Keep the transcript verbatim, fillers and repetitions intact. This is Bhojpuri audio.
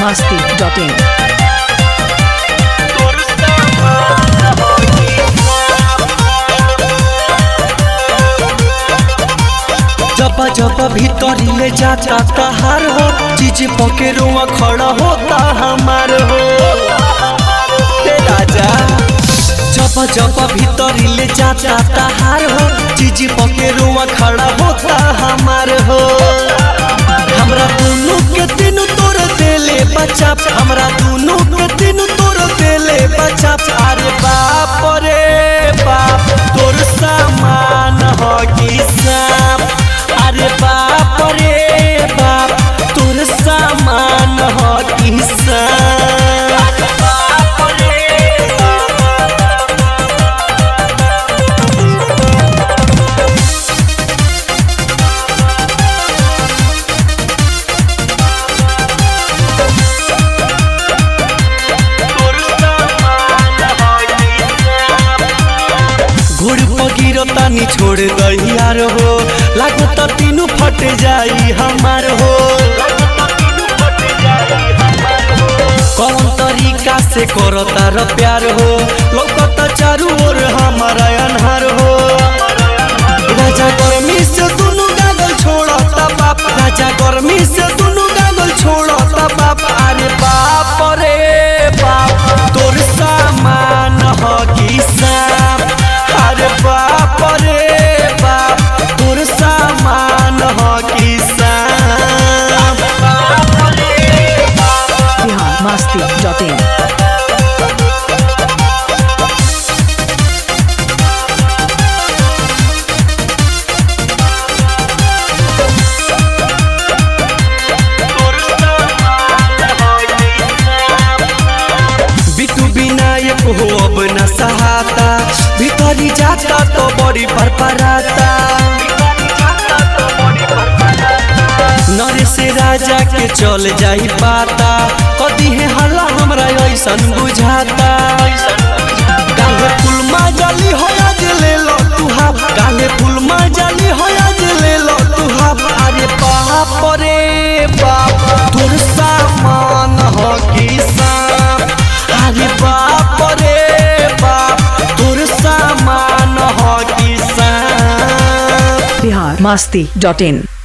masti dot in. जब जब भीतरी ले जाता तहार हो चीज पके रुआ खड़ा होता हमार हो राजा। जब जब भीतरी ले जाता तहार हो चीज पके रुआ खड़ा होता हमार हो। हमरा दोनों के तीनों तोर देले बचा, हमरा दोनों के तीनों तोर देले बचा। अरे बाप रे बाप तोर सामान हो की साप। अरे बाप रे बाप तोर सामान हो की साप। घोड़ पगिरतानी छोड़ दही यार हो लागो तो तीनों फट जाई हमार हो। कौन तरीका से करता र प्यार हो लौकता चारू ओर हमारा अनहार हो। राजा गर्मी से दोनों गागल छोड़ता बाप, राजा गर्मी से दोनों गागल छोड़ता बाप। अरे बाप रे बाप तोर सामान हो की साप। अरे बाप रे बाप तोर सामान हो की साप। Bihar masti dot in. Vinayak हो अब न सहाता भीतरी जाता तो बड़ी परपराता। नरेश राजा के चल जाई पाता कदी है हल्ला हमरा ऐसन बुझाता। काले फुलमा जली हो आज ले लो तुहा, काले फुलमा जली हो आज ले लो तुहा। अरे बाप रे बाप तोर सामान हो की साप। अरे बाप रे बाप तोर सामान हो की साप। Bihar masti dot in.